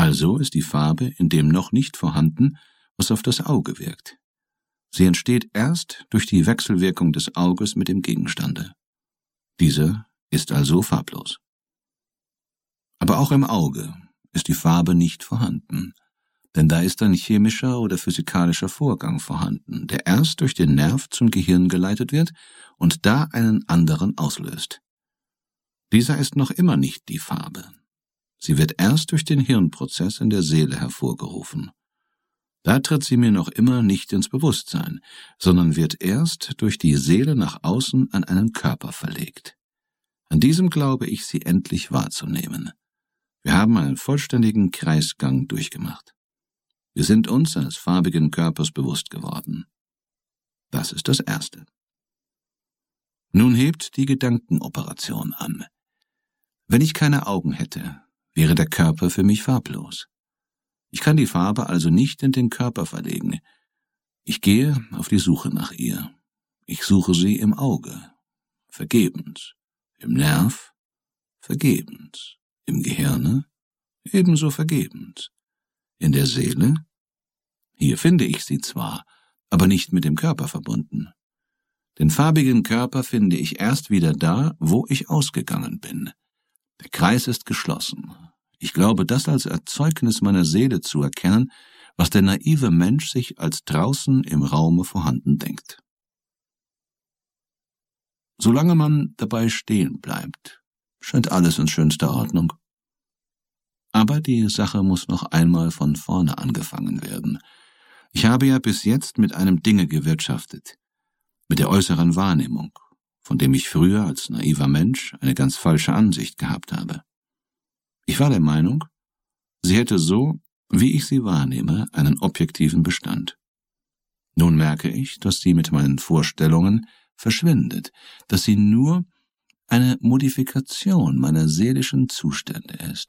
Also ist die Farbe in dem noch nicht vorhanden, was auf das Auge wirkt. Sie entsteht erst durch die Wechselwirkung des Auges mit dem Gegenstande. Dieser ist also farblos. Aber auch im Auge ist die Farbe nicht vorhanden, denn da ist ein chemischer oder physikalischer Vorgang vorhanden, der erst durch den Nerv zum Gehirn geleitet wird und da einen anderen auslöst. Dieser ist noch immer nicht die Farbe. Sie wird erst durch den Hirnprozess in der Seele hervorgerufen. Da tritt sie mir noch immer nicht ins Bewusstsein, sondern wird erst durch die Seele nach außen an einen Körper verlegt. An diesem glaube ich, sie endlich wahrzunehmen. Wir haben einen vollständigen Kreisgang durchgemacht. Wir sind uns eines farbigen Körpers bewusst geworden. Das ist das Erste. Nun hebt die Gedankenoperation an. Wenn ich keine Augen hätte, wäre der Körper für mich farblos. Ich kann die Farbe also nicht in den Körper verlegen. Ich gehe auf die Suche nach ihr. Ich suche sie im Auge, vergebens, im Nerv, vergebens, im Gehirne, ebenso vergebens, in der Seele. Hier finde ich sie zwar, aber nicht mit dem Körper verbunden. Den farbigen Körper finde ich erst wieder da, wo ich ausgegangen bin. Der Kreis ist geschlossen. Ich glaube, das als Erzeugnis meiner Seele zu erkennen, was der naive Mensch sich als draußen im Raume vorhanden denkt. Solange man dabei stehen bleibt, scheint alles in schönster Ordnung. Aber die Sache muss noch einmal von vorne angefangen werden. Ich habe ja bis jetzt mit einem Dinge gewirtschaftet, mit der äußeren Wahrnehmung, von dem ich früher als naiver Mensch eine ganz falsche Ansicht gehabt habe. Ich war der Meinung, sie hätte so, wie ich sie wahrnehme, einen objektiven Bestand. Nun merke ich, dass sie mit meinen Vorstellungen verschwindet, dass sie nur eine Modifikation meiner seelischen Zustände ist.